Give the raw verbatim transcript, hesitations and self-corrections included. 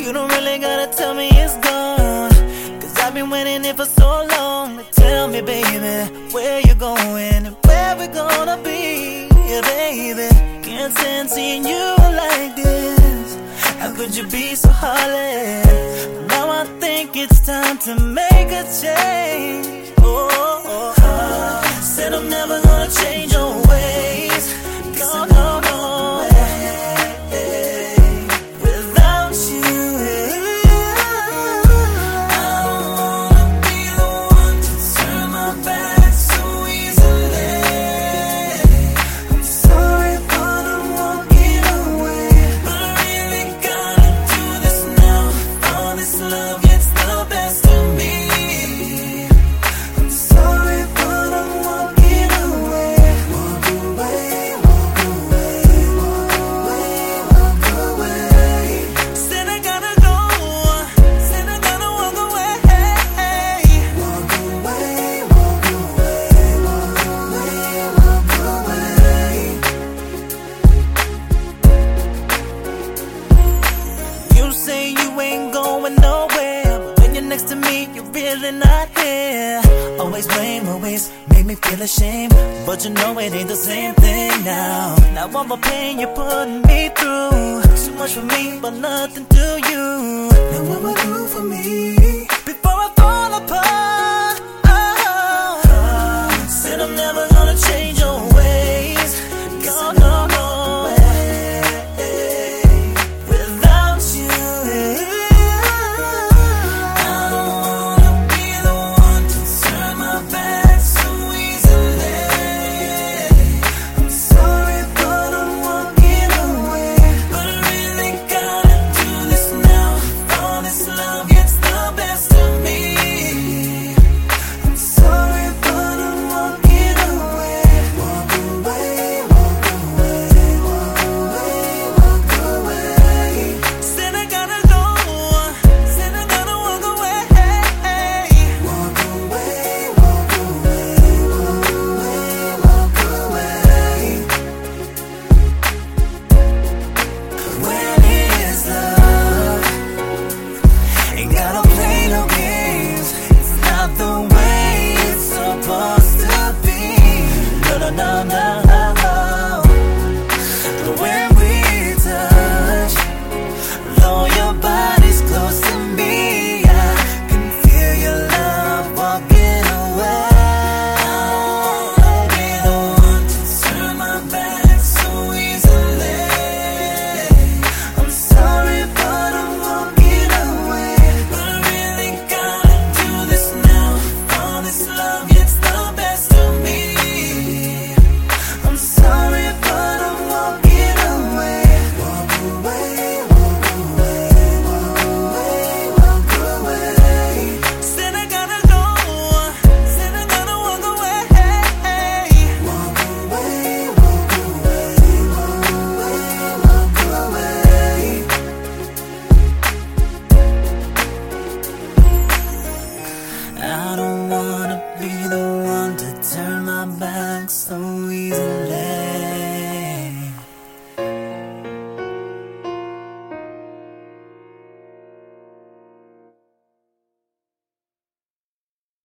You don't really gotta tell me it's gone, cause I've been waiting here for so long. Tell me, baby, where you going and where we gonna be. Yeah, baby, can't stand seeing you like this. How could you be so heartless? Now I think it's time to make a change. Oh, oh, oh. Said I'm never gonna change your ways. No, no, no. Next to me, you're really not here. Always blame, always make me feel ashamed, but you know it ain't the same thing now. Now all the pain you're putting me through, too much for me, but nothing to you. Now what will do for me before I fall apart? Oh, oh. Said I'm never gonna change your ways. No, no, no. No, no, no. The way we touch, though your body's close to me, I can feel your love walking away. I won't be the one to turn my back so easily. I'm sorry, but I'm walking away. But I really gotta do this now. All this love gets the best of me. Sorry, but I'm walking away. Walk away, walk away, walk away, walk away. Said I gotta go, said I gotta walk away. Walk away, walk away, walk away, walk away. I don't wanna be the one to turn my back so easily.